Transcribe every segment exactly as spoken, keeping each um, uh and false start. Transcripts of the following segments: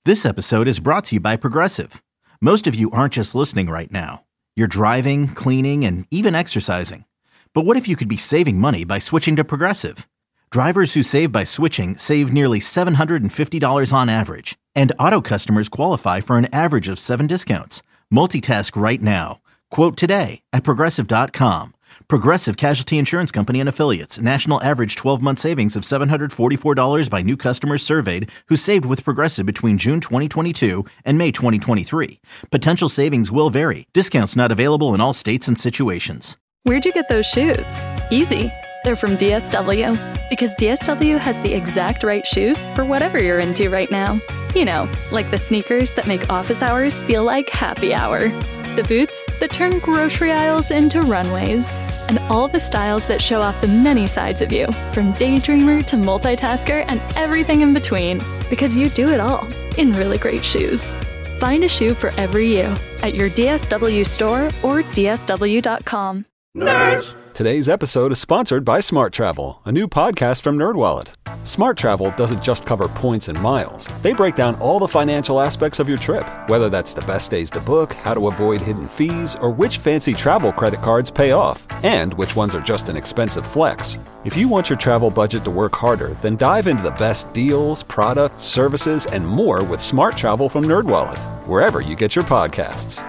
This episode is brought to you by Progressive. Most of you aren't just listening right now. You're driving, cleaning, and even exercising. But what if you could be saving money by switching to Progressive? Drivers who save by switching save nearly seven hundred fifty dollars on average. And auto customers qualify for an average of seven discounts. Multitask right now. Quote today at Progressive dot com. Progressive Casualty Insurance Company and Affiliates. National average twelve-month savings of seven hundred forty-four dollars by new customers surveyed who saved with Progressive between June twenty twenty-two and May twenty twenty-three. Potential savings will vary. Discounts not available in all states and situations. Where'd you get those shoes? Easy. They're from D S W. Because D S W has the exact right shoes for whatever you're into right now. You know, like the sneakers that make office hours feel like happy hour. The boots that turn grocery aisles into runways. And all the styles that show off the many sides of you, from daydreamer to multitasker and everything in between, because you do it all in really great shoes. Find a shoe for every you at your D S W store or D S W dot com. Nerds! Today's episode is sponsored by Smart Travel, a new podcast from NerdWallet. Smart Travel doesn't just cover points and miles. They break down all the financial aspects of your trip, whether that's the best days to book, how to avoid hidden fees, or which fancy travel credit cards pay off, and which ones are just an expensive flex. If you want your travel budget to work harder, then dive into the best deals, products, services, and more with Smart Travel from NerdWallet, wherever you get your podcasts.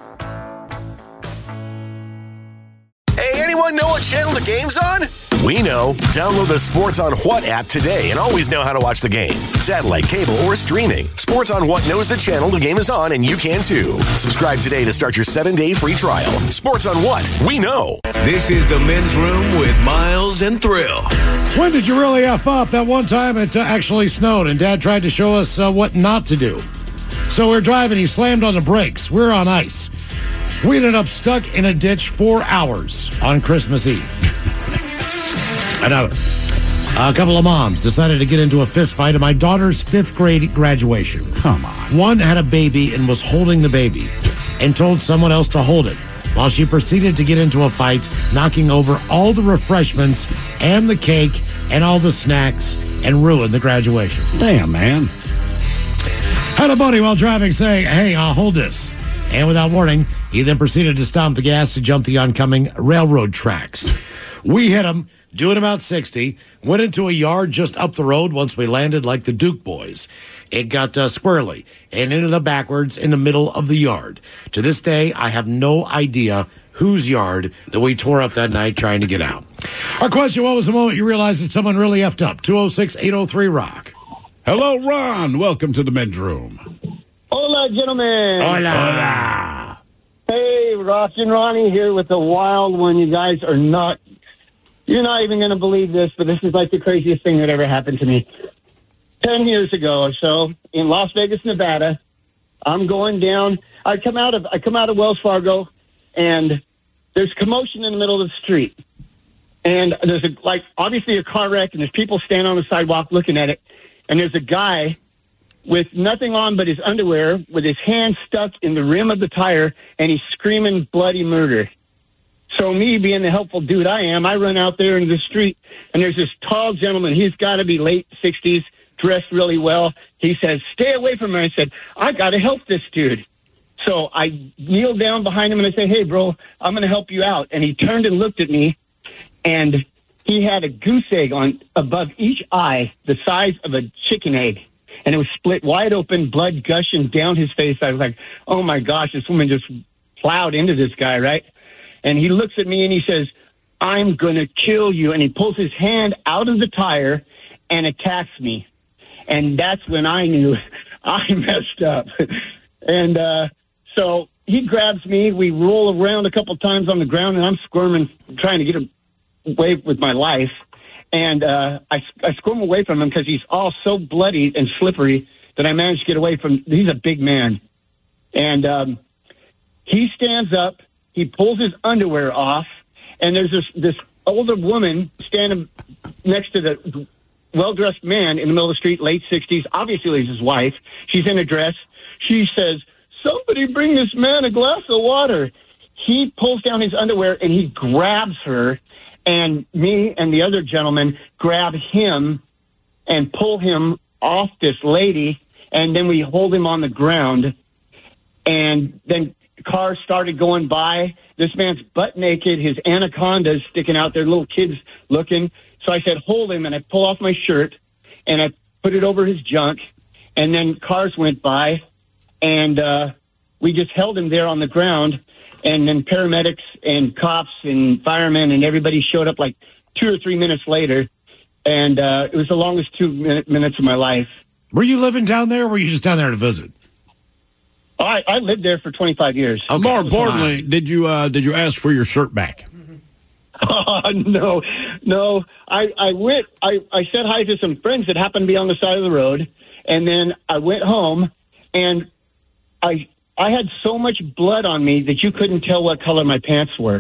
Anyone know what channel the game's on? We know. Download the Sports on What app today and always know how to watch the game. Satellite, cable, or streaming. Sports on What knows the channel the game is on, and you can too. Subscribe today to start your seven-day free trial. Sports on What? We know. This is the Men's Room with Miles and Thrill. When did you really F up? That one time it uh, actually snowed, and Dad tried to show us uh, what not to do. So we're driving, he slammed on the brakes. We're on ice. We ended up stuck in a ditch four hours on Christmas Eve. I know. A couple of moms decided to get into a fist fight at my daughter's fifth grade graduation. Come on. One had a baby and was holding the baby and told someone else to hold it while she proceeded to get into a fight, knocking over all the refreshments and the cake and all the snacks and ruined the graduation. Damn, man. Had a buddy while driving say, hey, I'll hold this. And without warning, he then proceeded to stomp the gas to jump the oncoming railroad tracks. We hit him, doing about sixty, went into a yard just up the road once we landed like the Duke boys. It got uh, squirrely and ended up backwards in the middle of the yard. To this day, I have no idea whose yard that we tore up that night trying to get out. Our question, what was the moment you realized that someone really effed up? two oh six, eight oh three, rock. Hello, Ron. Welcome to the Men's Room. Hola, gentlemen. Hola. Hola. Hey, Ross and Ronnie here with the wild one. You guys are not, you're not even going to believe this, but this is like the craziest thing that ever happened to me. Ten years ago or so in Las Vegas, Nevada, I'm going down. I come out of, I come out of Wells Fargo and there's commotion in the middle of the street. And there's a, like, obviously a car wreck and there's people standing on the sidewalk looking at it. And there's a guy with nothing on but his underwear, with his hand stuck in the rim of the tire, and he's screaming bloody murder. So me, being the helpful dude I am, I run out there into the street, and there's this tall gentleman. He's got to be late sixties, dressed really well. He says, stay away from me. I said, I got to help this dude. So I kneeled down behind him, and I said, hey, bro, I'm going to help you out. And he turned and looked at me, and he had a goose egg on above each eye the size of a chicken egg. And it was split wide open, blood gushing down his face. I was like, oh, my gosh, this woman just plowed into this guy, right? And he looks at me and he says, I'm going to kill you. And he pulls his hand out of the tire and attacks me. And that's when I knew I messed up. And uh, so he grabs me. We roll around a couple times on the ground, and I'm squirming, trying to get away with my life. And uh, I, I squirm away from him because he's all so bloody and slippery that I managed to get away from. He's a big man. And um, he stands up. He pulls his underwear off. And there's this, this older woman standing next to the well-dressed man in the middle of the street, late sixties. Obviously, he's his wife. She's in a dress. She says, somebody bring this man a glass of water. He pulls down his underwear, and he grabs her. And me and the other gentleman grab him and pull him off this lady. and then we hold him on the ground, and then cars started going by. This man's butt naked, his anaconda's sticking out there, little kids looking. So I said, hold him, and I pull off my shirt, and I put it over his junk, and then cars went by, and uh, we just held him there on the ground, and then paramedics and cops and firemen and everybody showed up like two or three minutes later, and uh, it was the longest two minute, minutes of my life. Were you living down there, or were you just down there to visit? Oh, I, I lived there for twenty-five years. Okay. More importantly, did you uh, did you ask for your shirt back? Oh, no, no. I, I went, I, I said hi to some friends that happened to be on the side of the road, and then I went home, and I I had so much blood on me that you couldn't tell what color my pants were.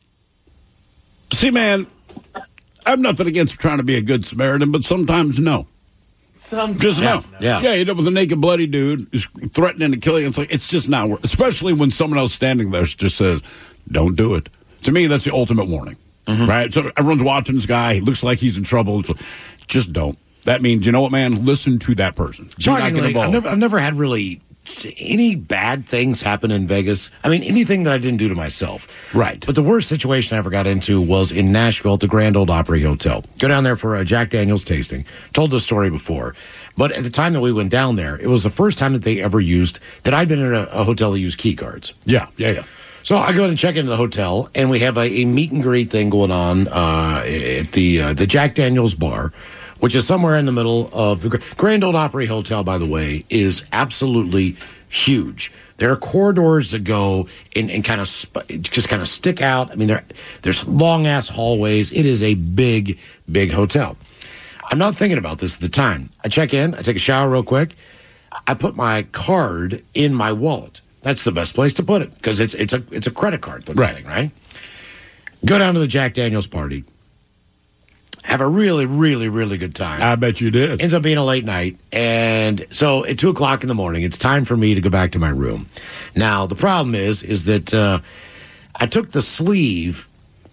See, man, I have nothing against trying to be a good Samaritan, but sometimes no. Sometimes. Just no. Yeah. Yeah, you end up with a naked, bloody dude who's threatening to kill you. It's like, it's just not worth, especially when someone else standing there just says, don't do it. To me, that's the ultimate warning, mm-hmm. right? So everyone's watching this guy. He looks like he's in trouble. So just don't. That means, you know what, man? Listen to that person. Do not get involved. I've never, I've never had really any bad things happen in Vegas. I mean, anything that I didn't do to myself. Right. But the worst situation I ever got into was in Nashville at the Grand Ole Opry Hotel. Go down there for a Jack Daniels tasting. Told this story before. But at the time that we went down there, it was the first time that they ever used, that I'd been in a, a hotel that used key cards. Yeah, yeah, yeah. So I go in and check into the hotel, and we have a, a meet and greet thing going on uh, at the uh, the Jack Daniels bar, which is somewhere in the middle of the Grand Ole Opry Hotel, by the way, is absolutely huge. There are corridors that go and, and kind of sp- just kind of stick out. I mean, there there's long-ass hallways. It is a big, big hotel. I'm not thinking about this at the time. I check in. I take a shower real quick. I put my card in my wallet. That's the best place to put it because it's it's a it's a credit card looking right. thing, right? Go down to the Jack Daniels party. Have a really, really, really good time. I bet you did. Ends up being a late night. And so at two o'clock in the morning, it's time for me to go back to my room. Now, the problem is, is that uh, I took the sleeve,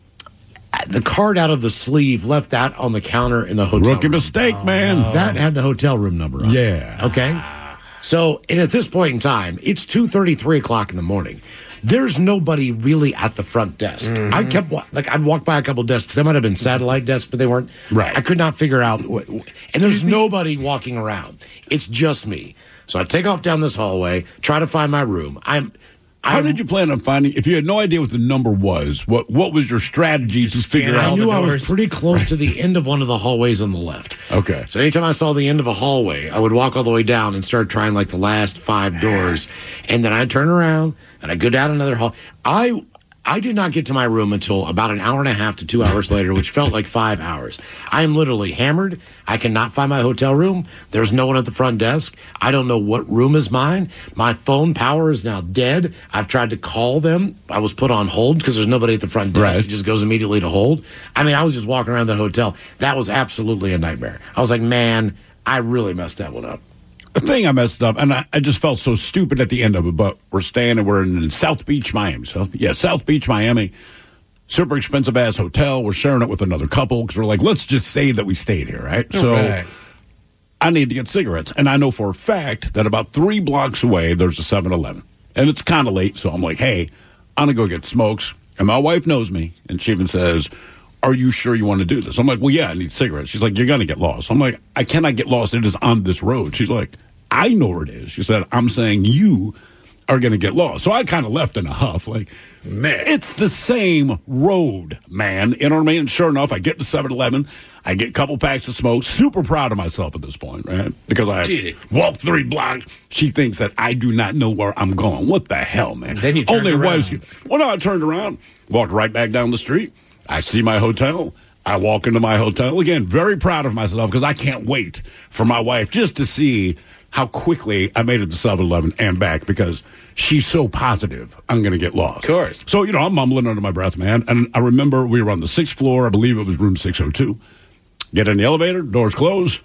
the card out of the sleeve, left that on the counter in the hotel Rookie room. mistake, oh, man. No. That had the hotel room number on it. Yeah. Okay? So, and at this point in time, it's two thirty, three o'clock in the morning. There's nobody really at the front desk. Mm-hmm. I kept, like, I'd walk by a couple desks. They might have been satellite desks, but they weren't. Right. I could not figure out. What, and there's nobody walking around. It's just me. So I take off down this hallway, try to find my room. I'm. How I'm, did you plan on finding, if you had no idea what the number was, what what was your strategy to figure out? I knew I was pretty close right. to the end of one of the hallways on the left. Okay. So anytime I saw the end of a hallway, I would walk all the way down and start trying like the last five doors. And then I'd turn around and I'd go down another hall. I I did not get to my room until about an hour and a half to two hours later, which felt like five hours. I am literally hammered. I cannot find my hotel room. There's no one at the front desk. I don't know what room is mine. My phone power is now dead. I've tried to call them. I was put on hold because there's nobody at the front desk. Right. It just goes immediately to hold. I mean, I was just walking around the hotel. That was absolutely a nightmare. I was like, man, I really messed that one up. The thing I messed up, and I, I just felt so stupid at the end of it, but we're staying and we're in South Beach, Miami. So, yeah, South Beach, Miami. Super expensive-ass hotel. We're sharing it with another couple because we're like, let's just say that we stayed here, right? All so right. I need to get cigarettes. And I know for a fact that about three blocks away, there's a seven eleven. And it's kind of late, so I'm like, hey, I'm going to go get smokes. And my wife knows me, and she even says, are you sure you want to do this? I'm like, well, yeah, I need cigarettes. She's like, you're going to get lost. I'm like, I cannot get lost. It is on this road. She's like, I know where it is. She said, I'm saying you are going to get lost. So I kind of left in a huff. Like, man, it's the same road, man. You know what I mean? And sure enough, I get to seven eleven. I get a couple packs of smoke. Super proud of myself at this point, right? Because I walked three blocks. She thinks that I do not know where I'm going. What the hell, man? Then you turned Only around. was, well, no, I turned around, walked right back down the street. I see my hotel. I walk into my hotel. Again, very proud of myself because I can't wait for my wife just to see how quickly I made it to seven eleven and back because she's so positive I'm going to get lost. Of course. So, you know, I'm mumbling under my breath, man. And I remember we were on the sixth floor. I believe it was room six oh two. Get in the elevator, doors close.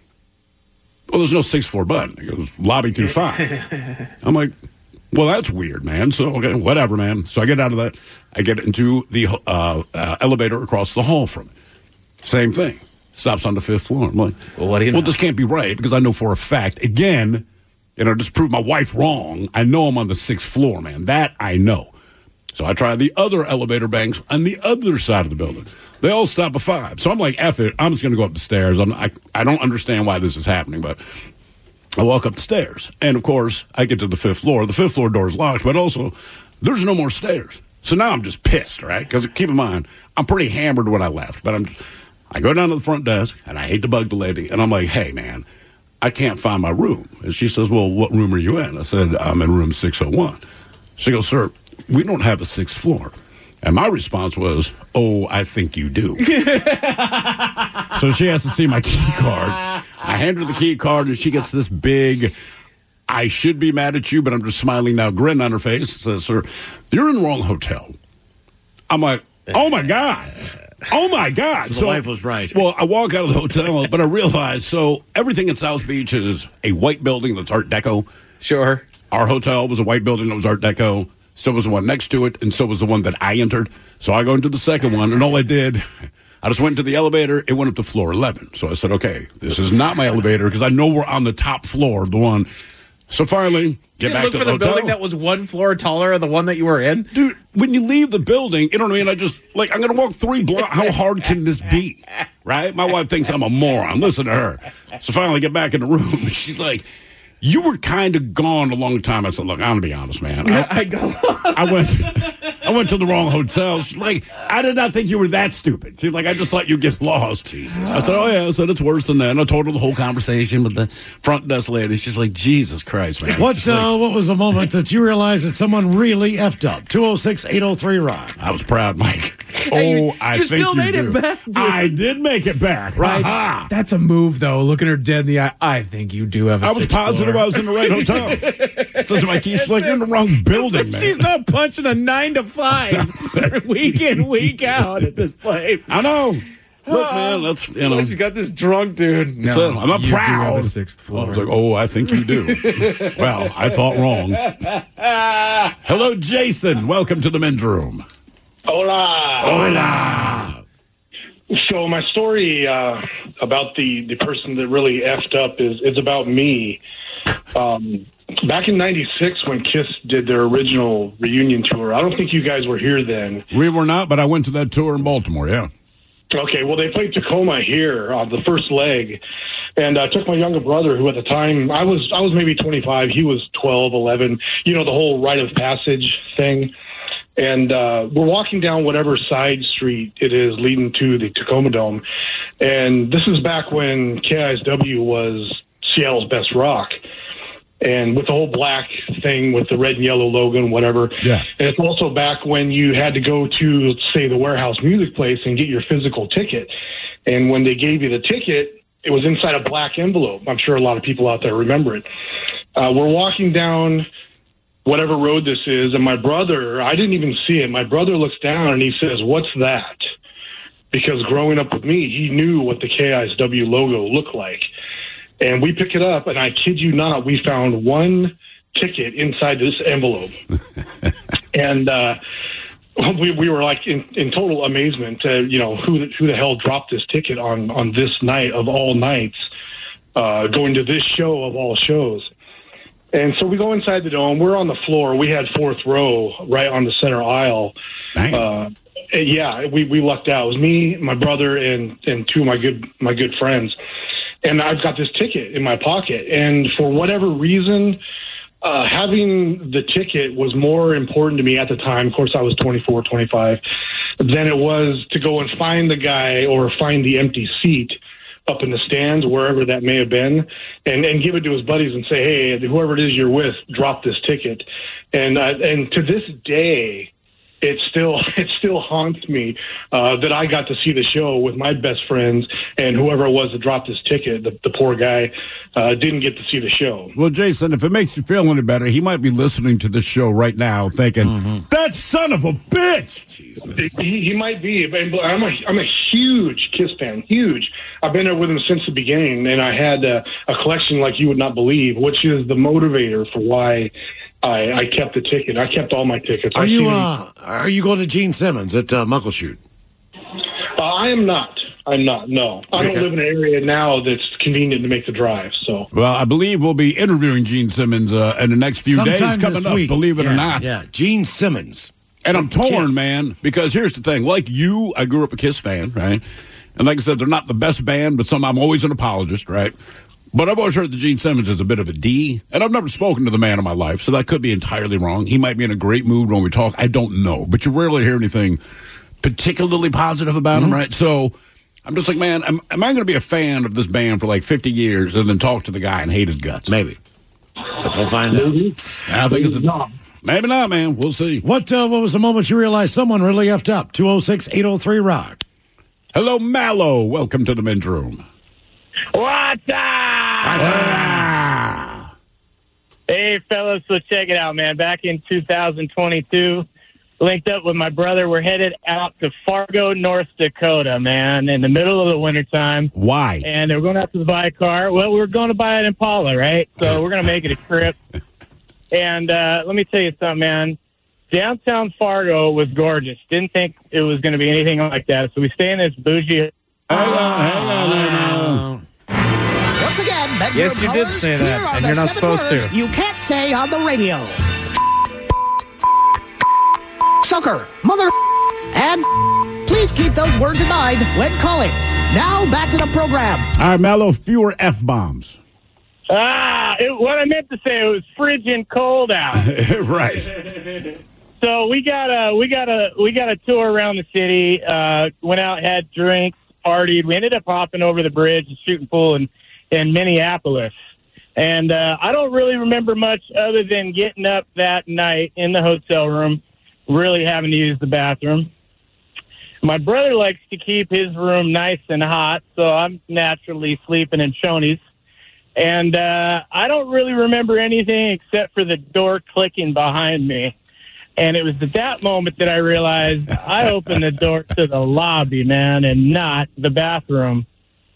Well, there's no sixth floor button. It goes lobby two five. I'm like, well, that's weird, man. So, okay, whatever, man. So I get out of that. I get into the uh, uh, elevator across the hall from it. Same thing. Stops on the fifth floor. I'm like, well, what do you know? Well, this can't be right because I know for a fact, again, you know, just prove my wife wrong. I know I'm on the sixth floor, man. That I know. So I tried the other elevator banks on the other side of the building. They all stop at five. So I'm like, F it. I'm just going to go up the stairs. I'm, I, I don't understand why this is happening, but I walk up the stairs. And, of course, I get to the fifth floor. The fifth floor door is locked, but also there's no more stairs. So now I'm just pissed, right? Because keep in mind, I'm pretty hammered when I left. But I'm, I go down to the front desk, and I hate to bug the lady. And I'm like, hey, man, I can't find my room. And she says, well, what room are you in? I said, I'm in room six oh one. She goes, sir, we don't have a sixth floor. And my response was, oh, I think you do. So she has to see my key card. I hand her the key card, and she gets this big, I should be mad at you, but I'm just smiling now, grin on her face. Says, sir, you're in the wrong hotel. I'm like, oh, my God. Oh, my God. So the so, wife was right. Well, I walk out of the hotel, but I realize, so everything in South Beach is a white building that's Art Deco. Sure. Our hotel was a white building that was Art Deco. So was the one next to it, and so was the one that I entered. So I go into the second one, and all I did, I just went to the elevator. It went up to floor eleven. So I said, okay, this is not my elevator because I know we're on the top floor, the one. So finally, get you back look to for the, the hotel. building that was one floor taller than the one that you were in? Dude, when you leave the building, you know what I mean? I just, like, I'm going to walk three blocks. How hard can this be? Right? My wife thinks I'm a moron. Listen to her. So finally, get back in the room. She's like, you were kind of gone a long time. I said, look, I'm going to be honest, man. I, I, go- I went I went to the wrong hotel. She's like, I did not think you were that stupid. She's like, I just thought you'd get lost. Jesus. I said, oh, yeah. I said, it's worse than that. And I told her the whole conversation with the front desk lady. She's like, Jesus Christ, man. What uh, like, what was the moment that you realized that someone really effed up? two oh six, eight oh three, Rock. I was proud, Mike. Hey, oh, you, I you think still you made do. it back, dude. I did make it back. Right. Aha. That's a move, though. Looking her dead in the eye. I think you do have a I was positive floor. I was in the right hotel. That's why she's like, you're in the wrong building, man. She's not punching a nine to five week in, week out at this place. I know. Look, man, that's, you know. She's got this drunk dude. No, so, I'm not you proud. Do have a sixth floor. I was like, oh, I think you do. Well, I thought wrong. Hello, Jason. Welcome to the men's room. Hola. Hola. So my story uh, about the, the person that really effed up is is about me. Um, back in ninety-six when Kiss did their original reunion tour, I don't think you guys were here then. We were not, but I went to that tour in Baltimore, yeah. Okay, well, they played Tacoma here on the first leg, and I took my younger brother, who at the time, I was I was maybe twenty-five, he was twelve, eleven, you know, the whole rite of passage thing. And uh, we're walking down whatever side street it is leading to the Tacoma Dome. And this is back when K I S W was Seattle's best rock. And with the whole black thing with the red and yellow logo and whatever. Yeah. And it's also back when you had to go to, say, the Warehouse Music Place and get your physical ticket. And when they gave you the ticket, it was inside a black envelope. I'm sure a lot of people out there remember it. Uh, we're walking down whatever road this is, and my brother, I didn't even see it. My brother looks down and he says, "What's that?" Because growing up with me, he knew what the K I S W logo looked like. And we pick it up, and I kid you not, we found one ticket inside this envelope. and uh, we, we were like in, in total amazement to, you know, who, who the hell dropped this ticket on, on this night of all nights, uh, going to this show of all shows. And so we go inside the dome. We're on the floor. We had fourth row right on the center aisle. Uh, yeah, we, we lucked out. It was me, my brother, and, and two of my good my good friends. And I've got this ticket in my pocket. And for whatever reason, uh, having the ticket was more important to me at the time. Of course, I was twenty-four, twenty-five, than it was to go and find the guy or find the empty seat up in the stands, wherever that may have been, and, and give it to his buddies and say, hey, whoever it is you're with, drop this ticket. And uh, and to this day, it still it still haunts me uh, that I got to see the show with my best friends, and whoever it was that dropped this ticket, the, the poor guy, uh, didn't get to see the show. Well, Jason, if it makes you feel any better, he might be listening to this show right now thinking, mm-hmm. that son of a bitch! Jesus. He, he might be, but I'm a, I'm a huge Kiss fan, huge. I've been there with him since the beginning, and I had a, a collection like you would not believe, which is the motivator for why I, I kept the ticket. I kept all my tickets. Are I've you seen uh, are you going to Gene Simmons at uh, Muckleshoot? Uh, I am not. I'm not. No, I don't Okay. live in an area now that's convenient to make the drive. So, Well, I believe we'll be interviewing Gene Simmons uh, in the next few days Sometime coming this up, week. believe it Yeah, or not. Yeah, Gene Simmons. And I'm From torn, Kiss. man, because here's the thing. Like you, I grew up a Kiss fan, right? And like I said, they're not the best band, but some I'm always an apologist, right? But I've always heard that Gene Simmons is a bit of a D, and I've never spoken to the man in my life, so that could be entirely wrong. He might be in a great mood when we talk. I don't know. But you rarely hear anything particularly positive about Mm-hmm. him, right? So I'm just like, man, am, am I going to be a fan of this band for like fifty years and then talk to the guy and hate his guts? Maybe. But we'll find out. I think it's a, maybe not, man. We'll see. What uh, What was the moment you realized someone really effed up? two oh six, eight oh three, rock. Hello, Mallow. Welcome to the men's room. What's Ah. up? Hey, fellas, so check it out, man. Back in two thousand twenty-two, linked up with my brother. We're headed out to Fargo, North Dakota, man, in the middle of the wintertime. Why? And we're going out to buy a car. Well, we're going to buy an Impala, right? So we're going to make it a trip. And uh, let me tell you something, man. Downtown Fargo was gorgeous. Didn't think it was going to be anything like that. So we stay in this bougie. Once again, bedroom Yes, you did colors, say that, here are and the you're not seven supposed to. words you can't say on the radio. Sucker, mother, and please keep those words in mind when calling. Now back to the program. All right, Mallow, fewer F-bombs. Ah, it, what I meant to say, it was frigid cold out. Right. So we got a we got a we got a tour around the city. Uh, went out, had drinks, partied. We ended up hopping over the bridge and shooting pool in in Minneapolis. And uh, I don't really remember much other than getting up that night in the hotel room, really having to use the bathroom. My brother likes to keep his room nice and hot, so I'm naturally sleeping in chonies. And uh, I don't really remember anything except for the door clicking behind me. And it was at that moment that I realized I opened the door to the lobby, man, and not the bathroom.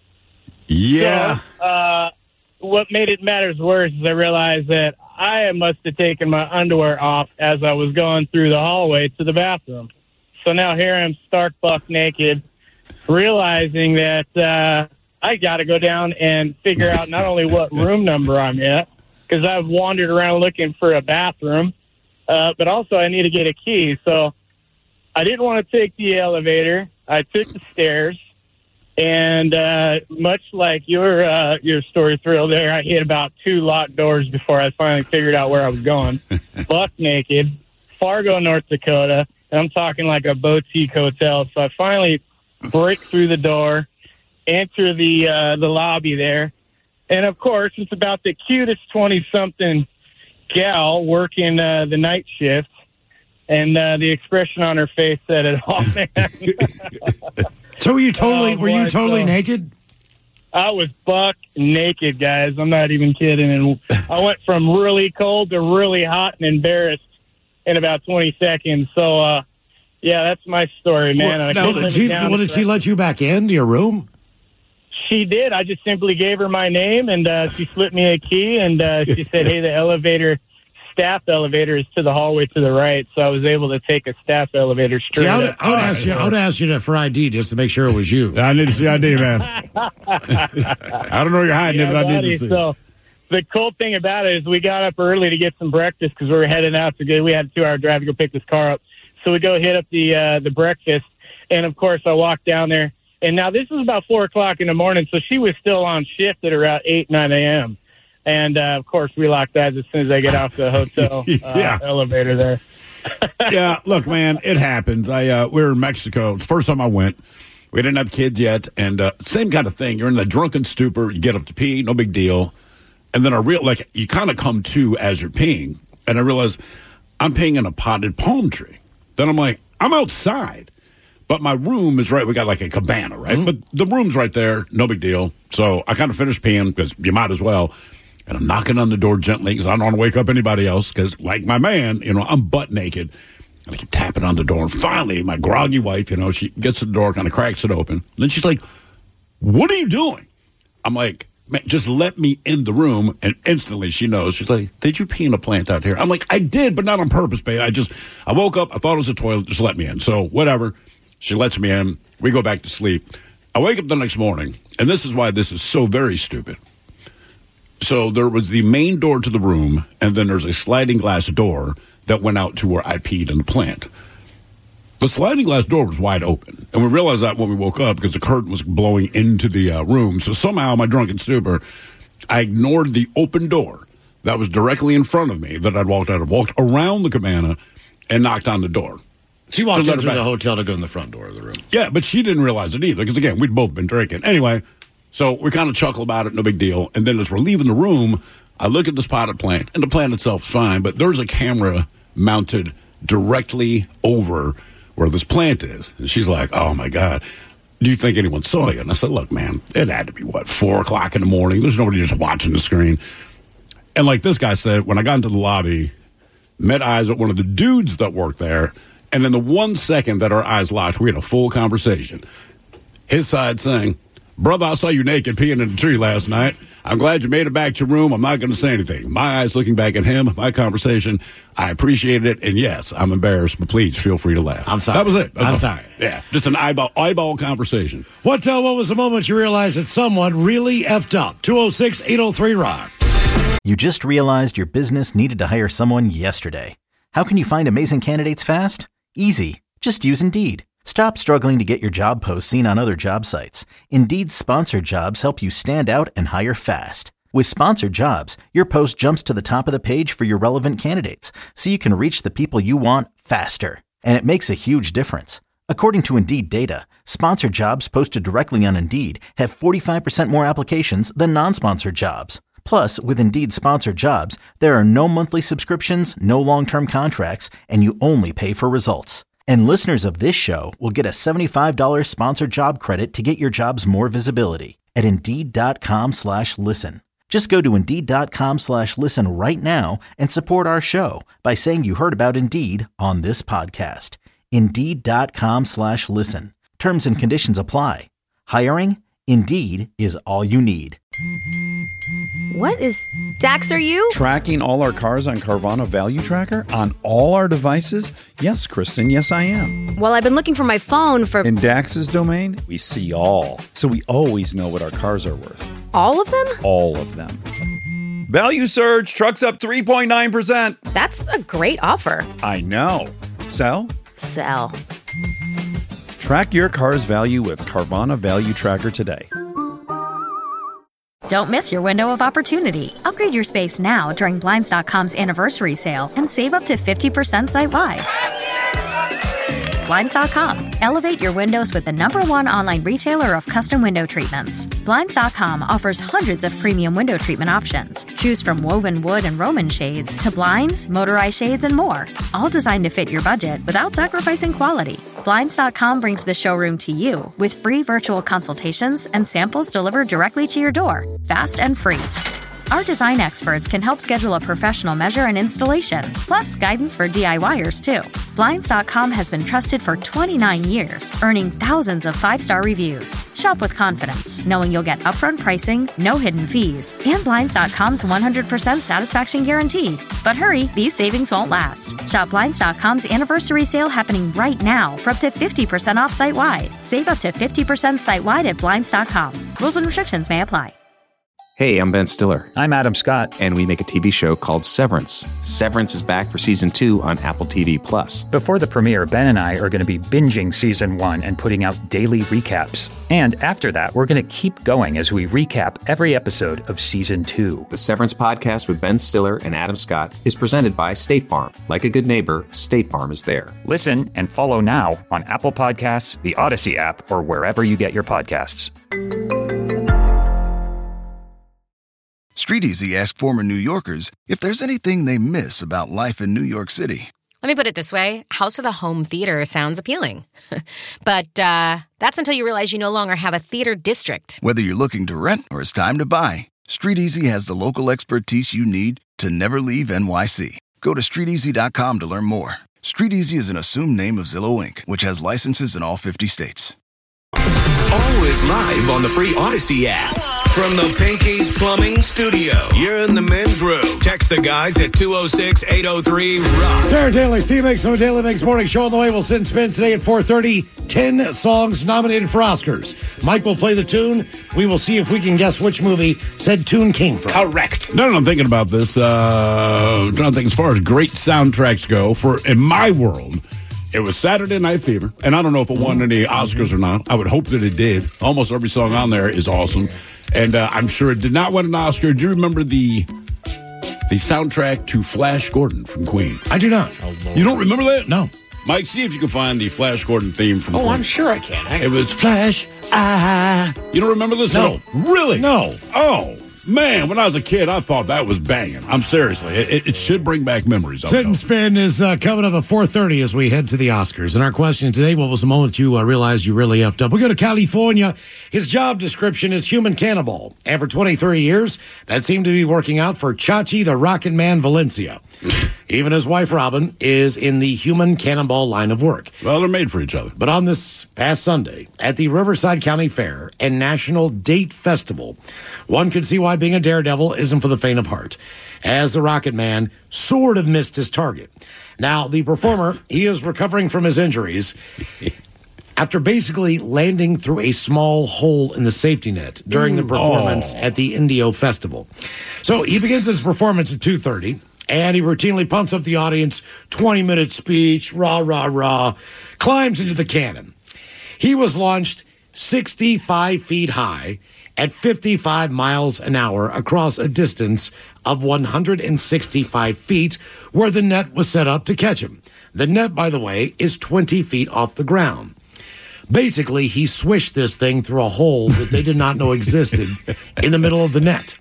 Yeah. So, uh, what made it matters worse is I realized that I must have taken my underwear off as I was going through the hallway to the bathroom. So now here I am stark buck naked, realizing that uh, I got to go down and figure out not only what room number I'm at, because I've wandered around looking for a bathroom, uh, but also I need to get a key. So I didn't want to take the elevator. I took the stairs. And uh, much like your uh, your story, Thrill, there, I hit about two locked doors before I finally figured out where I was going. Buck naked, Fargo, North Dakota, and I'm talking like a boutique hotel. So I finally break through the door, enter the uh, the lobby there, and of course it's about the cutest twenty-something gal working uh, the night shift, and uh, the expression on her face said it all, man. So were you totally Oh, were you boy, totally so- naked? I was buck naked, guys. I'm not even kidding. And I went from really cold to really hot and embarrassed in about twenty seconds. So, uh, yeah, that's my story, man. Well, I now, couldn't did live she, it down well, did she let you back into your room? She did. I just simply gave her my name, and uh, she slipped me a key, and uh, she said, hey, the elevator, staff elevator is to the hallway to the right. So I was able to take a staff elevator straight See, I would, up. I would ask you. I would ask you to, for I D just to make sure it was you. I need to see I D, man. I don't know you're hiding Yeah, it, but I need buddy, to see. So the cool thing about it is we got up early to get some breakfast because we were heading out to go. We had a two-hour drive to go pick this car up. So we go hit up the uh, the breakfast, and of course I walked down there. And now this was about four o'clock in the morning, so she was still on shift at around eight, nine a.m. And uh, of course we locked eyes as soon as I get off the hotel uh, Yeah. elevator there. Yeah, look, man, it happens. I uh, we were in Mexico. It's the first time I went. We didn't have kids yet, and uh, same kind of thing. You're in the drunken stupor. You get up to pee, no big deal. And then I real like you kind of come to as you're peeing, and I realize I'm peeing in a potted palm tree. Then I'm like, I'm outside, but my room is right. We got like a cabana, right? Mm-hmm. But the room's right there, no big deal. So I kind of finished peeing because you might as well. And I'm knocking on the door gently because I don't want to wake up anybody else. Because like my man, you know, I'm butt naked. And I keep tapping on the door. And finally, my groggy wife, you know, she gets to the door, kind of cracks it open. And then she's like, what are you doing? I'm like, man, just let me in the room. And instantly she knows. She's like, did you pee in a plant out here? I'm like, I did, but not on purpose, babe. I just, I woke up. I thought it was a toilet. Just let me in. So whatever. She lets me in. We go back to sleep. I wake up the next morning, and this is why this is so very stupid. So there was the main door to the room, and then there's a sliding glass door that went out to where I peed in the plant. The sliding glass door was wide open, and we realized that when we woke up because the curtain was blowing into the uh, room. So somehow, my drunken stupor, I ignored the open door that was directly in front of me that I'd walked out of, walked around the cabana, and knocked on the door. She walked into the hotel to go in the front door of the room. Yeah, but she didn't realize it either because, again, we'd both been drinking. Anyway, so we kind of chuckle about it, no big deal. And then as we're leaving the room, I look at this potted plant, and the plant itself is fine, but there's a camera mounted directly over where this plant is. And she's like, oh, my God, do you think anyone saw you? And I said, look, man, it had to be, what, four o'clock in the morning? There's nobody just watching the screen. And like this guy said, when I got into the lobby, met eyes with one of the dudes that worked there, and in the one second that our eyes locked, we had a full conversation. His side saying, brother, I saw you naked peeing in the tree last night. I'm glad you made it back to your room. I'm not going to say anything. My eyes looking back at him, my conversation. I appreciated it. And yes, I'm embarrassed, but please feel free to laugh. I'm sorry. That was it. That was I'm all. sorry. Yeah, just an eyeball eyeball conversation. What, uh, what was the moment you realized that someone really effed up? two oh six, eight oh three, rock. You just realized your business needed to hire someone yesterday. How can you find amazing candidates fast? Easy. Just use Indeed. Stop struggling to get your job posts seen on other job sites. Indeed's sponsored jobs help you stand out and hire fast. With sponsored jobs, your post jumps to the top of the page for your relevant candidates, so you can reach the people you want faster. And it makes a huge difference. According to Indeed data, sponsored jobs posted directly on Indeed have forty-five percent more applications than non-sponsored jobs. Plus, with Indeed sponsored jobs, there are no monthly subscriptions, no long-term contracts, and you only pay for results. And listeners of this show will get a seventy-five dollars sponsored job credit to get your jobs more visibility at Indeed.com slash listen. Just go to Indeed.com slash listen right now and support our show by saying you heard about Indeed on this podcast. Indeed.com slash listen. Terms and conditions apply. Hiring? Indeed is all you need. What is Dax, are you? Tracking all our cars on Carvana Value Tracker on all our devices? Yes, Kristen, yes, I am. Well, I've been looking for my phone for... In Dax's domain, we see all. So we always know what our cars are worth. All of them? All of them. Value surge, trucks up three point nine percent. That's a great offer. I know. Sell? Sell. Track your car's value with Carvana Value Tracker today. Don't miss your window of opportunity. Upgrade your space now during Blinds dot com's anniversary sale and save up to fifty percent site-wide. Blinds dot com. Elevate your windows with the number one online retailer of custom window treatments. Blinds dot com offers hundreds of premium window treatment options. Choose from woven wood and Roman shades to blinds, motorized shades, and more. All designed to fit your budget without sacrificing quality. Blinds dot com brings the showroom to you with free virtual consultations and samples delivered directly to your door, fast and free. Our design experts can help schedule a professional measure and installation, plus guidance for DIYers too. Blinds dot com has been trusted for twenty-nine years, earning thousands of five-star reviews. Shop with confidence, knowing you'll get upfront pricing, no hidden fees, and Blinds dot com's one hundred percent satisfaction guarantee. But hurry, these savings won't last. Shop Blinds dot com's anniversary sale happening right now for up to fifty percent off site-wide. Save up to fifty percent site-wide at Blinds dot com. Rules and restrictions may apply. Hey, I'm Ben Stiller. I'm Adam Scott. And we make a T V show called Severance. Severance is back for season two on Apple T V Plus. Before the premiere, Ben and I are going to be binging season one and putting out daily recaps. And after that, we're going to keep going as we recap every episode of season two. The Severance podcast with Ben Stiller and Adam Scott is presented by State Farm. Like a good neighbor, State Farm is there. Listen and follow now on Apple Podcasts, the Odyssey app, or wherever you get your podcasts. Street Easy asked former New Yorkers if there's anything they miss about life in New York City. Let me put it this way. House of the Home Theater sounds appealing. But uh, that's until you realize you no longer have a theater district. Whether you're looking to rent or it's time to buy, Street Easy has the local expertise you need to never leave N Y C. Go to street easy dot com to learn more. Street Easy is an assumed name of Zillow Incorporated, which has licenses in all fifty states. Always live on the free Odyssey app. From the Pinky's Plumbing Studio, you're in the men's room. Text the guys at two oh six, eight oh three, rock. Sarah Daly, Steve Mix from the Daily Mix Morning Show on the way. We'll sit and spin today at four thirty. Ten songs nominated for Oscars. Mike will play the tune. We will see if we can guess which movie said tune came from. Correct. No, no, I'm thinking about this. Uh, I'm trying to think as far as great soundtracks go. For in my world, it was Saturday Night Fever, and I don't know if it won any Oscars or not. I would hope that it did. Almost every song on there is awesome, and uh, I'm sure it did not win an Oscar. Do you remember the the soundtrack to Flash Gordon from Queen? I do not. You don't remember that? No. Mike, see if you can find the Flash Gordon theme from Oh, Queen. I'm sure I can. Hang It on. was Flash, ah. You don't remember this? No. at all? Really? No. Oh, man, when I was a kid, I thought that was banging. I'm seriously. It, it should bring back memories. Sit and Spin is uh, coming up at four thirty as we head to the Oscars. And our question today, what was the moment you uh, realized you really effed up? We go to California. His job description is human cannibal. And for twenty-three years, that seemed to be working out for Chachi the Rockin' Man Valencia. Even his wife, Robin, is in the human cannonball line of work. Well, they're made for each other. But on this past Sunday, at the Riverside County Fair and National Date Festival, one could see why being a daredevil isn't for the faint of heart, as the Rocket Man sort of missed his target. Now, the performer, he is recovering from his injuries after basically landing through a small hole in the safety net during the performance Oh. at the Indio Festival. So he begins his performance at two thirty. And he routinely pumps up the audience, twenty-minute speech, rah, rah, rah, climbs into the cannon. He was launched sixty-five feet high at fifty-five miles an hour across a distance of one hundred sixty-five feet where the net was set up to catch him. The net, by the way, is twenty feet off the ground. Basically, he swished this thing through a hole that they did not know existed in the middle of the net.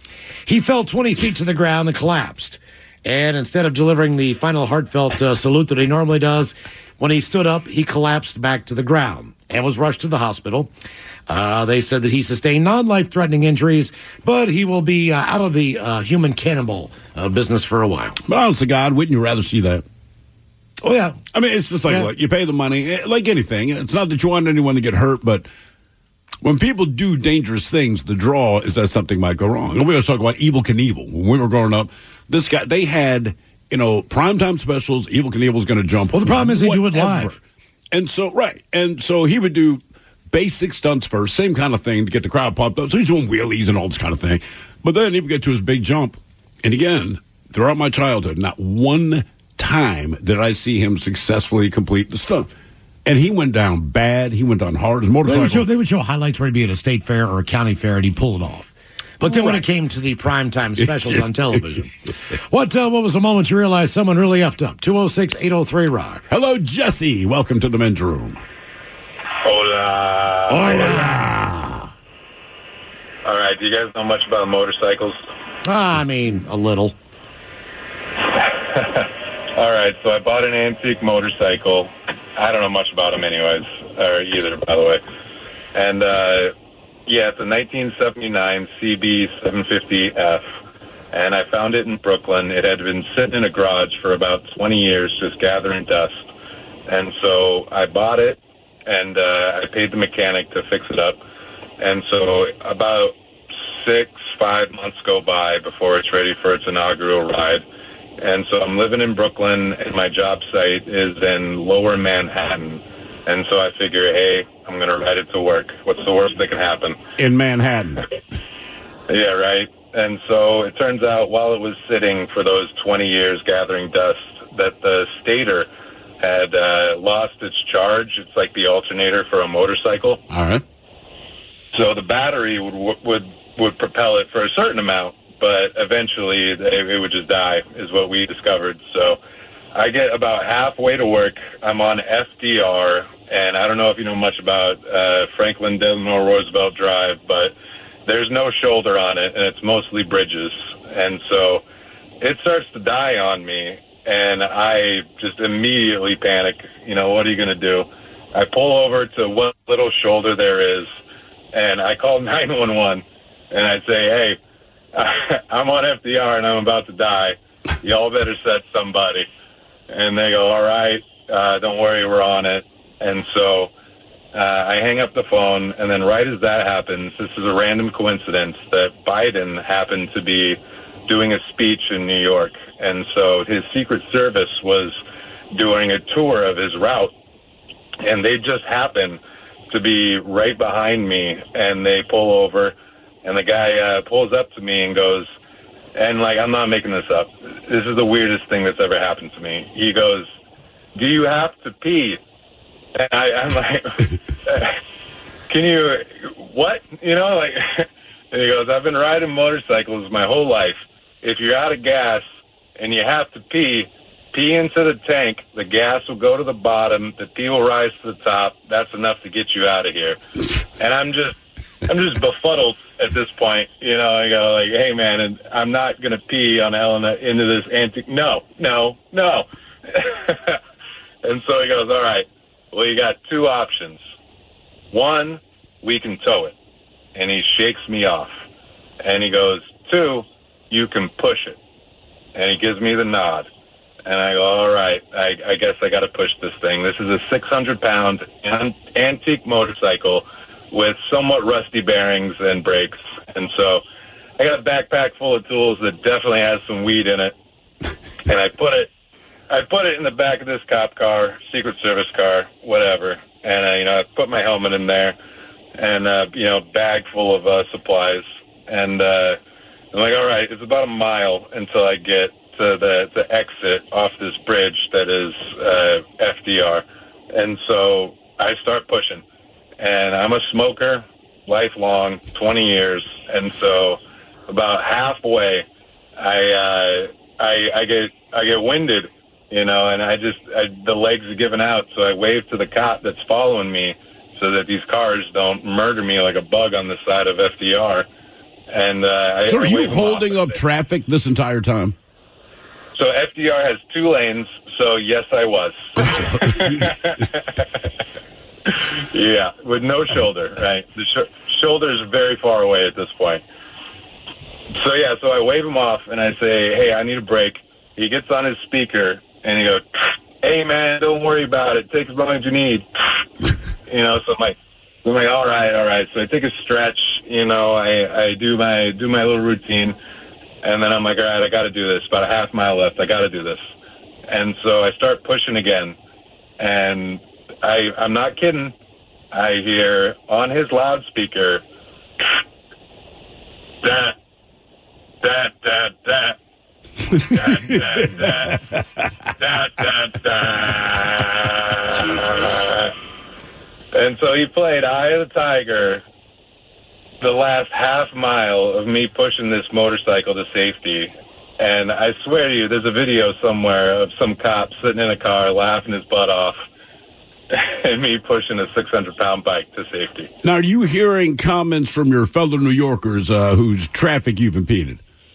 He fell twenty feet to the ground and collapsed. And instead of delivering the final heartfelt uh, salute that he normally does, when he stood up, he collapsed back to the ground and was rushed to the hospital. Uh, they said that he sustained non-life-threatening injuries, but he will be uh, out of the uh, human cannibal uh, business for a while. But honest to God, wouldn't you rather see that? Oh, yeah. I mean, it's just like, Yeah. look, you pay the money, eh, like anything. It's not that you want anyone to get hurt, but when people do dangerous things, the draw is that something might go wrong. And we always talk about Evel Knievel. When we were growing up, this guy, they had, you know, primetime specials. Evel Knievel's going to jump. Well, the problem is they do it whatever. live. And so, right. And so he would do basic stunts first, same kind of thing to get the crowd pumped up. So he's doing wheelies and all this kind of thing. But then he would get to his big jump. And again, throughout my childhood, not one time did I see him successfully complete the stunt. And he went down bad. He went down hard. His They motorcycle. would, show, they would show highlights where he'd be at a state fair or a county fair, and he'd pull it off. But then when it came to the primetime specials on television, what uh, what was the moment you realized someone really effed up? two oh six, eight oh three, rock. Hello, Jesse. Welcome to the men's room. Hola. Hola. All right. Do you guys know much about motorcycles? Ah, I mean, a little. All right. So I bought an antique motorcycle. I don't know much about them anyways, or either, by the way. And, uh, yeah, it's a nineteen seventy-nine C B seven fifty F. And I found it in Brooklyn. It had been sitting in a garage for about twenty years, just gathering dust. And so I bought it, and uh, I paid the mechanic to fix it up. And so about six, five months go by before it's ready for its inaugural ride. And so I'm living in Brooklyn, and my job site is in Lower Manhattan. And so I figure, hey, I'm going to ride it to work. What's the worst that can happen? In Manhattan. Yeah, right. And so it turns out while it was sitting for those twenty years gathering dust, that the stator had uh, lost its charge. It's like the alternator for a motorcycle. All right. So the battery would would would propel it for a certain amount, but eventually it, it would just die, is what we discovered. So I get about halfway to work. I'm on F D R, and I don't know if you know much about uh, Franklin Delano Roosevelt Drive, but there's no shoulder on it, and it's mostly bridges. And so it starts to die on me, and I just immediately panic. You know, what are you going to do? I pull over to what little shoulder there is, and I call nine one one, and I say, hey, I'm on F D R, and I'm about to die. Y'all better set somebody. And they go, all right, uh, don't worry, we're on it. And so Uh, I hang up the phone, and then right as that happens, this is a random coincidence that Biden happened to be doing a speech in New York. And so his Secret Service was doing a tour of his route, and they just happened to be right behind me, and they pull over, and the guy uh, pulls up to me and goes, and, like, I'm not making this up. This is the weirdest thing that's ever happened to me. He goes, "Do you have to pee?" And I, I'm like, "Can you, what?" You know, like, and he goes, "I've been riding motorcycles my whole life. If you're out of gas and you have to pee, pee into the tank. The gas will go to the bottom. The pee will rise to the top. That's enough to get you out of here." And I'm just, I'm just befuddled at this point. You know, I go like, "Hey, man, and I'm not going to pee on Elena into this antique. No, no, no." And so he goes, "All right, well, you got two options. One, we can tow it." And he shakes me off. And he goes, "Two, you can push it." And he gives me the nod. And I go, "All right, I, I guess I got to push this thing. This is a six hundred pound an- antique motorcycle with somewhat rusty bearings and brakes. And so I got a backpack full of tools that definitely has some weed in it. And I put it I put it in the back of this cop car, Secret Service car, whatever. And, uh, you know, I put my helmet in there and, uh, you know, bag full of uh, supplies. And uh, I'm like, all right, it's about a mile until I get to the, the exit off this bridge that is uh, F D R. And so I start pushing. And I'm a smoker, lifelong, twenty years. And so about halfway, I, uh, I, I get I get winded. You know, and I just, I, the legs are giving out, so I wave to the cop that's following me so that these cars don't murder me like a bug on the side of F D R. And uh, So I, are I you wave him holding off. up traffic this entire time? So F D R has two lanes, so yes, I was. Yeah, with no shoulder, right? The sh- shoulder is very far away at this point. So, yeah, so I wave him off, and I say, "Hey, I need a break." He gets on his speaker, and he goes, "Hey, man, don't worry about it. Take as long as you need." You know, so I'm like, I'm like, all right, all right. So I take a stretch, you know, I, I do my do my little routine, and then I'm like, all right, I got to do this. About a half mile left. I got to do this. And so I start pushing again, and I, I'm not kidding. I hear on his loudspeaker, that, that, that, that. da, da, da, da, da, da. Jesus. And so he played Eye of the Tiger the last half mile of me pushing this motorcycle to safety. And I swear to you, there's a video somewhere of some cop sitting in a car laughing his butt off and me pushing a six hundred pound bike to safety. Now, are you hearing comments from your fellow New Yorkers uh, whose traffic you've impeded?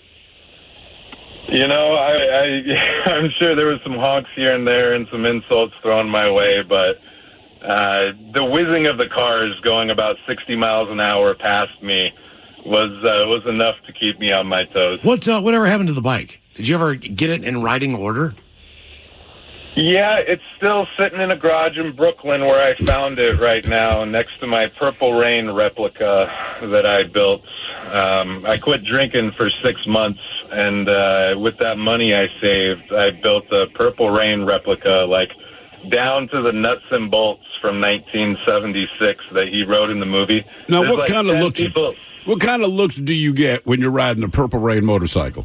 You know, I, I, I'm sure there was some honks here and there and some insults thrown my way, but uh, the whizzing of the cars going about sixty miles an hour past me was uh, was enough to keep me on my toes. What uh, whatever happened to the bike? Did you ever get it in riding order? Yeah, it's still sitting in a garage in Brooklyn where I found it right now, next to my Purple Rain replica that I built. Um, I quit drinking for six months, and uh, with that money I saved, I built a Purple Rain replica, like down to the nuts and bolts from nineteen seventy-six that he wrote in the movie. Now, There's what like kind of ten looks? people- What kind of looks do you get when you're riding a Purple Rain motorcycle?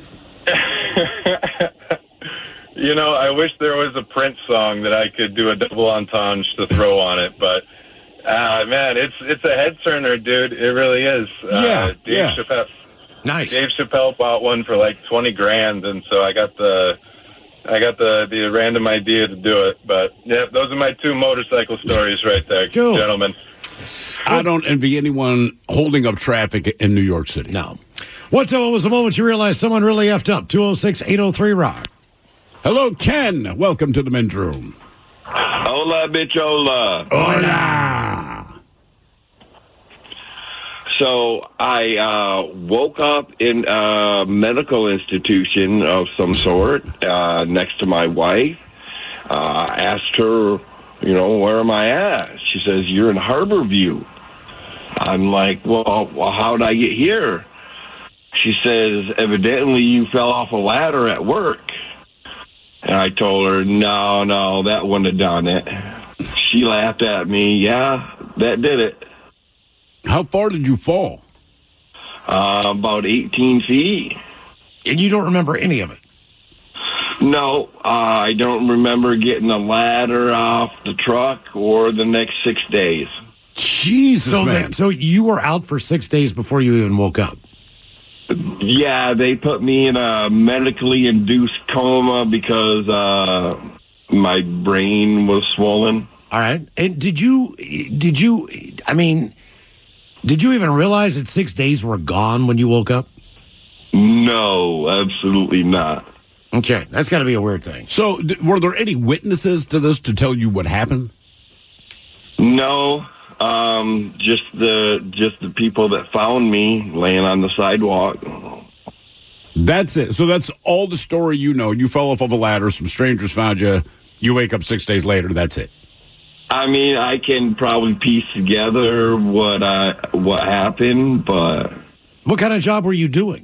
You know, I wish there was a Prince song that I could do a double entendre to throw on it, but uh, man, it's it's a head turner, dude. It really is. Yeah, uh, Dave yeah. Chappelle. Nice. Dave Chappelle bought one for like twenty grand, and so I got the I got the the random idea to do it. But yeah, those are my two motorcycle stories right there, cool. gentlemen. I don't envy anyone holding up traffic in New York City. No. What uh, was the moment you realized someone really effed up? two oh six, eight oh three, rock. Hello, Ken. Welcome to the men's room. Hola, bichola. Hola. So I uh, woke up in a medical institution of some sort uh, next to my wife. Uh, asked her you know, where am I at? She says, you're in Harborview. I'm like, well, well how'd I get here? She says, evidently you fell off a ladder at work. And I told her, no, no, that wouldn't have done it. She laughed at me. Yeah, that did it. How far did you fall? Uh, about eighteen feet. And you don't remember any of it? No, uh, I don't remember getting a ladder off the truck or the next six days. Jesus, so man. That, so you were out for six days before you even woke up? Yeah, they put me in a medically induced coma because uh, my brain was swollen. All right. And did you, did you, I mean, did you even realize that six days were gone when you woke up? No, absolutely not. Okay, that's got to be a weird thing. So, d- were there any witnesses to this to tell you what happened? No, um, just the just the people that found me laying on the sidewalk. That's it. So that's all the story you know. You fell off of a ladder. Some strangers found you. You wake up six days later. That's it. I mean, I can probably piece together what I what happened, but what kind of job were you doing?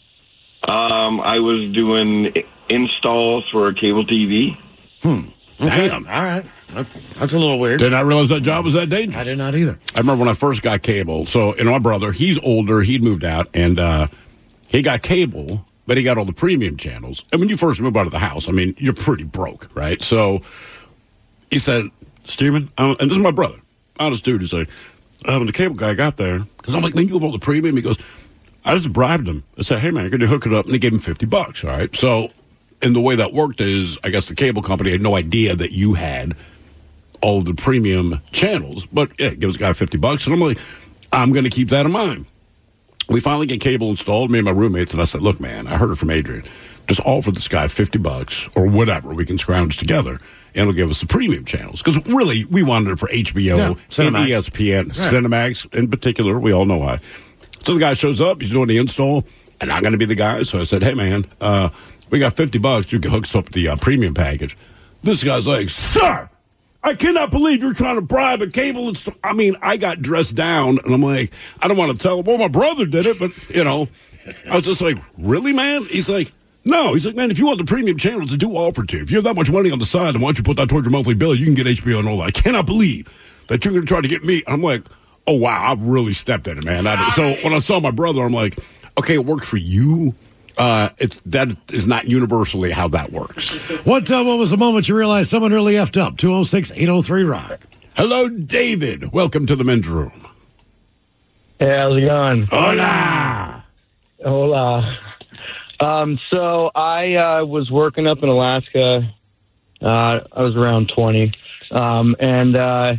Um, I was doing installs for a cable T V. Hmm. Okay. Damn. All right. That's a little weird. Did not realize that job was that dangerous. I did not either. I remember when I first got cable. So, you know, my brother, he's older. He'd moved out, and uh, he got cable, but he got all the premium channels. And when you first move out of the house, I mean, you're pretty broke, right? So he said, Steven, and this is my brother, honest dude, he's like, uh, when the cable guy got there, because I'm like, man, you have all the premium? He goes, I just bribed him. I said, hey, man, can you hook it up? And they gave him fifty bucks, all right? So, and the way that worked is, I guess the cable company had no idea that you had all of the premium channels. But, yeah, it gives the guy fifty bucks. And I'm like, I'm going to keep that in mind. We finally get cable installed, me and my roommates, and I said, look, man, I heard it from Adrian. Just offer this guy fifty bucks or whatever. We can scrounge together, and it'll give us the premium channels. Because, really, we wanted it for H B O, yeah, and E S P N, right. Cinemax in particular. We all know why. So the guy shows up, he's doing the install, and I'm going to be the guy. So I said, hey, man, uh, we got fifty bucks. You can hook us up with the uh, premium package. This guy's like, sir, I cannot believe you're trying to bribe a cable install. I mean, I got dressed down, and I'm like, I don't want to tell him, well, my brother did it, but, you know, I was just like, really, man? He's like, no. He's like, man, if you want the premium channels, to do offer to. If you have that much money on the side, then why don't you put that towards your monthly bill? You can get H B O and all that. I cannot believe that you're going to try to get me. I'm like, oh, wow, I really stepped in it, man. I, so when I saw my brother, I'm like, okay, it worked for you. Uh, it's, that is not universally how that works. What uh, what was the moment you realized someone really effed up? two oh six, eight oh three, rock. Hello, David. Welcome to the men's room. Hey, how's it going? Hola. Hola. Um, so I uh, was working up in Alaska. Uh, I was around twenty. Um, and uh,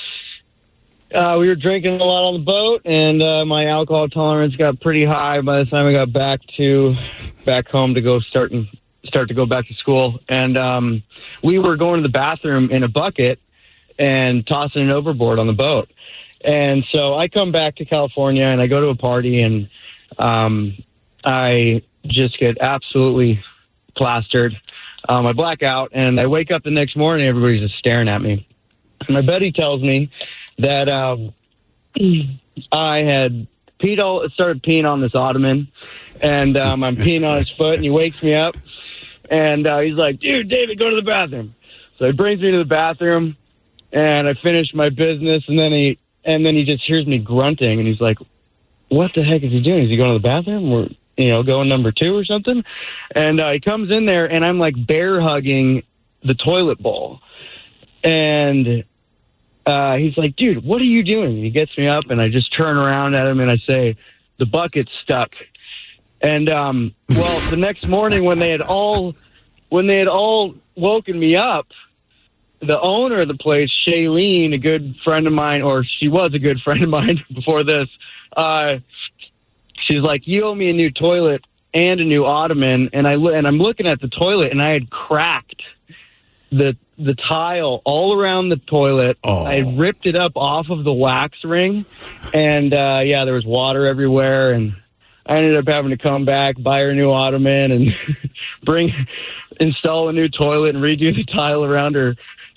uh, we were drinking a lot on the boat, and uh, my alcohol tolerance got pretty high by the time I got back to back home to go start and start to go back to school. And um, we were going to the bathroom in a bucket and tossing it overboard on the boat. And so I come back to California, and I go to a party, and um, I just get absolutely plastered. Um, I black out, and I wake up the next morning, everybody's just staring at me. And my buddy tells me that um, I had peed all, started peeing on this ottoman, and um, I'm peeing on his foot, and he wakes me up, and uh, he's like, dude, David, go to the bathroom. So he brings me to the bathroom, and I finish my business, and then he and then he just hears me grunting, and he's like, what the heck is he doing? Is he going to the bathroom? Or, you know, going number two or something? And uh, he comes in there, and I'm like bear hugging the toilet bowl. And uh, he's like, dude, what are you doing? And he gets me up, and I just turn around at him, and I say, the bucket's stuck. And, um, well, the next morning when they had all, when they had all woken me up, the owner of the place, Shailene, a good friend of mine, or she was a good friend of mine before this, uh, she's like, you owe me a new toilet and a new ottoman. And I and I'm looking at the toilet, and I had cracked the the tile all around the toilet. Oh. I had ripped it up off of the wax ring, and uh, yeah, there was water everywhere. And I ended up having to come back, buy her a new ottoman, and bring install a new toilet and redo the tile around her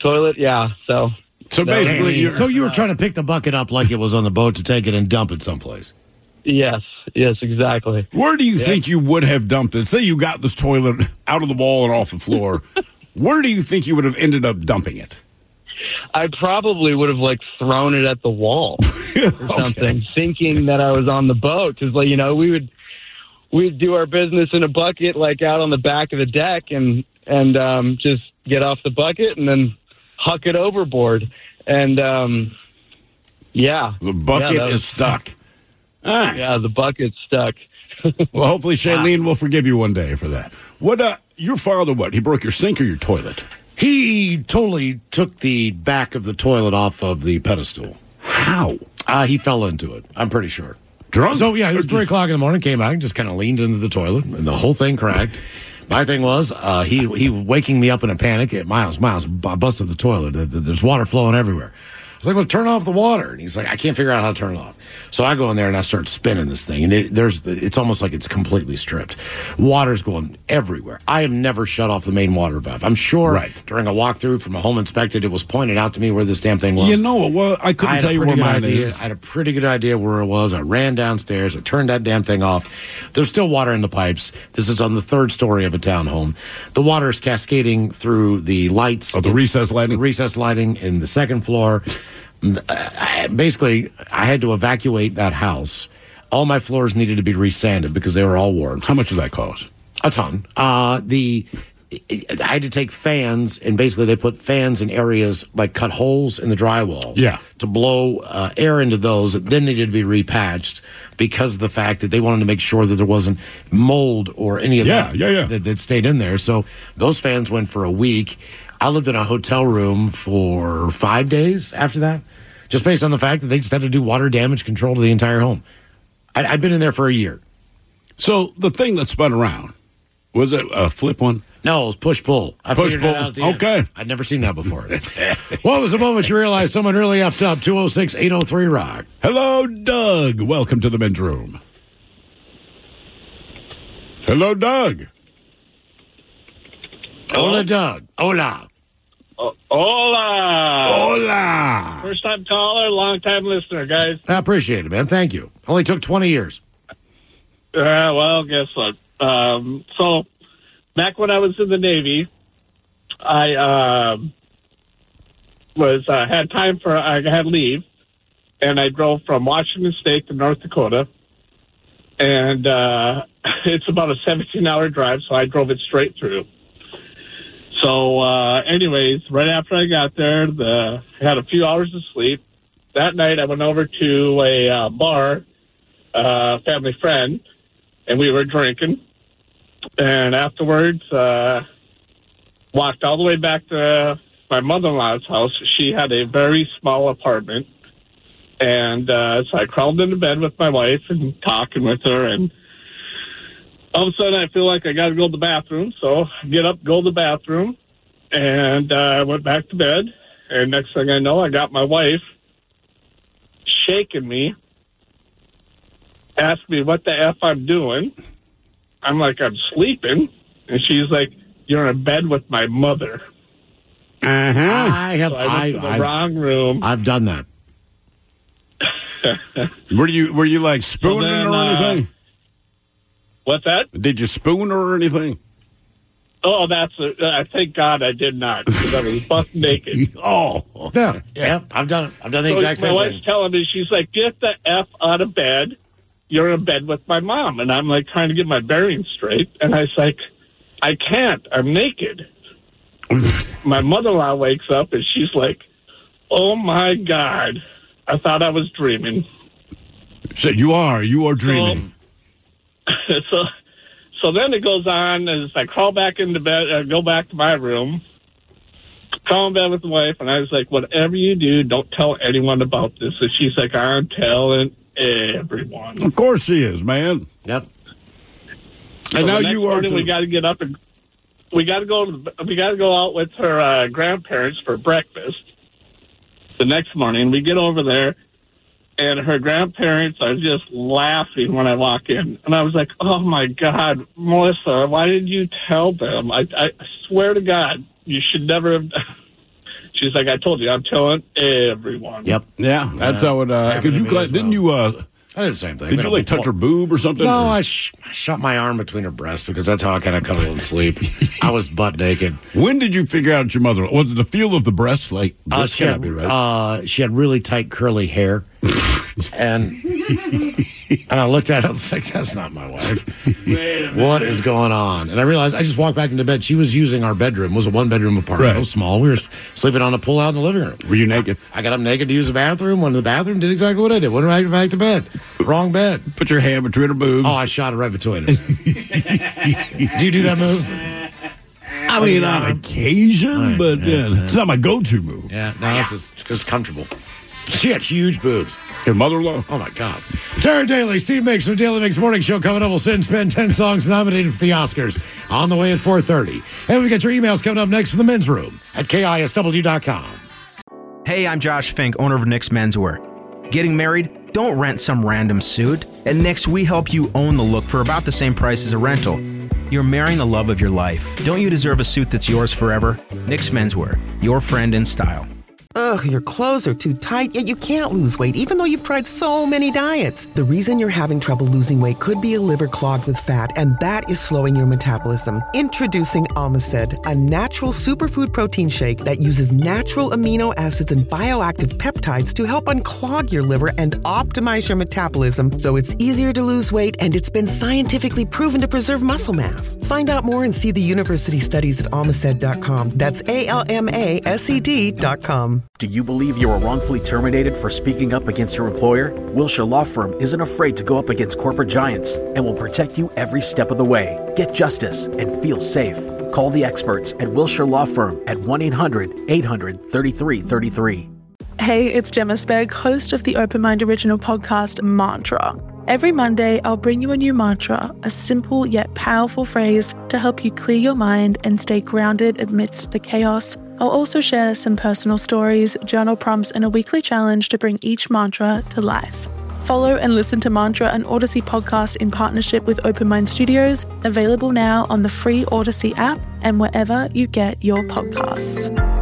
toilet. Yeah. So. So basically, you're, so you were trying to pick the bucket up like it was on the boat to take it and dump it someplace. Yes. Yes. Exactly. Where do you Yeah. think you would have dumped it? Say you got this toilet out of the wall and off the floor. Where do you think you would have ended up dumping it? I probably would have like thrown it at the wall or something, thinking that I was on the boat. Because, like, you know, we would we'd do our business in a bucket, like out on the back of the deck, and and um, just get off the bucket and then huck it overboard. And um, yeah, The bucket Yeah, that is was- stuck. All right. Yeah, the bucket's stuck. Well, hopefully Shailene will forgive you one day for that. What? Uh, your father, what? He broke your sink or your toilet? He totally took the back of the toilet off of the pedestal. How? Uh, he fell into it, I'm pretty sure. Drunk? So, yeah, it was three o'clock in the morning, came out and just kind of leaned into the toilet, and the whole thing cracked. My thing was, uh, he he waking me up in a panic. Hey, Miles, Miles, I busted the toilet. There- There's water flowing everywhere. I was like, well, turn off the water. And he's like, I can't figure out how to turn it off. So I go in there and I start spinning this thing. And it, there's, it's almost like it's completely stripped. Water's going everywhere. I have never shut off the main water valve. I'm sure Right. during a walkthrough from a home inspected, it was pointed out to me where this damn thing was. You know, well, I couldn't I had tell a you pretty where good mine idea. is. I had a pretty good idea where it was. I ran downstairs. I turned that damn thing off. There's still water in the pipes. This is on the third story of a townhome. The water is cascading through the lights. Oh, the recess lighting? The recess lighting in the second floor. I- Basically, I had to evacuate that house. All my floors needed to be resanded because they were all warped. How much did that cost? A ton. Uh, the I had to take fans, and basically they put fans in areas, like cut holes in the drywall. Yeah. To blow uh, air into those that then needed to be repatched because of the fact that they wanted to make sure that there wasn't mold or any of Yeah, that, yeah, yeah. that that stayed in there. So those fans went for a week. I lived in a hotel room for five days after that, just based on the fact that they just had to do water damage control to the entire home. I, I'd been in there for a year. So the thing that spun around, was it a flip one? No, it was push-pull. I Push figured it pull. out at the end. Okay. I'd never seen that before. What was the moment you realized someone really effed up? two oh six, eight oh three, rock. Hello, Doug. Welcome to the men's room. Hello, Doug. Hola, Doug. Hola. Oh, hola. Hola. First time caller, long time listener, guys. I appreciate it, man. Thank you. Only took twenty years. Uh, well, guess what? Um, so, back when I was in the Navy, I um, was uh, had time for I had leave, and I drove from Washington State to North Dakota, and uh, it's about a seventeen-hour drive, so I drove it straight through. So, uh, anyways, right after I got there, the I had a few hours of sleep. That night, I went over to a uh, bar, uh, family friend, and we were drinking. And afterwards, uh, walked all the way back to my mother-in-law's house. She had a very small apartment. And uh, so I crawled into bed with my wife and talking with her. And all of a sudden, I feel like I got to go to the bathroom. So I get up, go to the bathroom, and I uh, went back to bed. And next thing I know, I got my wife shaking me, asked me what the F I'm doing. I'm like, I'm sleeping. And she's like, you're in bed with my mother. Uh-huh. I have. So I went I, to the I, wrong room. I've done that. Were you were you like spooning So then, or uh, anything? What's that? Did you spoon her or anything? Oh, that's a, I thank God I did not, because I was buck naked. Oh, yeah, yeah. I've done it. I've done the So exact my same wife's thing. telling me, she's like, get the F out of bed. You're in bed with my mom. And I'm like trying to get my bearings straight. And I was like, I can't. I'm naked. My mother-in-law wakes up and she's like, oh my God. I thought I was dreaming. Said you are. You are dreaming. So, so, so then it goes on as I crawl back into bed, uh, go back to my room, crawl in bed with the wife, and I was like, whatever you do, don't tell anyone about this. And she's like, I'm telling everyone. Of course she is, man. Yep. So And now the next you are morning, too. we got to get up and we got to go. To the, we got to go out with her uh, grandparents for breakfast. The next morning, we get over there, and her grandparents are just laughing when I walk in, and I was like, "Oh my God, Melissa, why did you tell them? I, I swear to God, you should never have." She's she's like, I told you, I'm telling everyone. Yep. Yeah, that's Yeah. how it. Uh, Happened could to you? me Cla- as didn't well. you? Uh, I did the same thing. Did We you had a like touch pull- her boob or something? No, or- I, sh- I shot my arm between her breasts because that's how I kind of cuddled and sleep. I was butt naked. When did you figure out your mother? Was it the feel of the breast? Like Uh, this she, cannot had, be right. uh, she had really tight curly hair, and and I looked at it. I was like, "That's not my wife. What is going on?" And I realized I just walked back into bed. She was using our bedroom. It was a one bedroom apartment. Right. It was small. We were sleeping on a pull out in the living room. Were you naked? I got up naked to use the bathroom. Went to the bathroom. Did exactly what I did. Went right back to bed. Wrong bed. Put your hand between her boobs. Oh, I shot it right between them. Do you do that move? I mean, on occasion, Right, but yeah, yeah, yeah. it's not my go-to move. Yeah, no, it's just, it's just comfortable. She had huge boobs. Your mother-in-law? Oh, my God. Tara Daly, Steve Mix from Daily Mix Morning Show coming up. We'll sit and spend ten songs nominated for the Oscars on the way at four thirty. And we get your emails coming up next from the men's room at K I S W dot com. Hey, I'm Josh Fink, owner of Nick's Menswear. Getting married? Don't rent some random suit. At Nick's, we help you own the look for about the same price as a rental. You're marrying the love of your life. Don't you deserve a suit that's yours forever? Nick's Menswear, your friend in style. Ugh, your clothes are too tight, yet you can't lose weight even though you've tried so many diets. The reason you're having trouble losing weight could be a liver clogged with fat, and that is slowing your metabolism. Introducing Omicid, a natural superfood protein shake that uses natural amino acids and bioactive peptides to help unclog your liver and optimize your metabolism so it's easier to lose weight, and it's been scientifically proven to preserve muscle mass. Find out more and see the university studies at omicid dot com. That's A L M A S E D dot com. Do you believe you were wrongfully terminated for speaking up against your employer? Wilshire Law Firm isn't afraid to go up against corporate giants and will protect you every step of the way. Get justice and feel safe. Call the experts at Wilshire Law Firm at one eight hundred eight hundred thirty-three thirty-three. Hey, it's Gemma Spegg, host of the Open Mind original podcast, Mantra. Every Monday, I'll bring you a new mantra, a simple yet powerful phrase to help you clear your mind and stay grounded amidst the chaos. I'll also share some personal stories, journal prompts, and a weekly challenge to bring each mantra to life. Follow and listen to Mantra, an Odyssey podcast in partnership with Open Mind Studios, available now on the free Odyssey app and wherever you get your podcasts.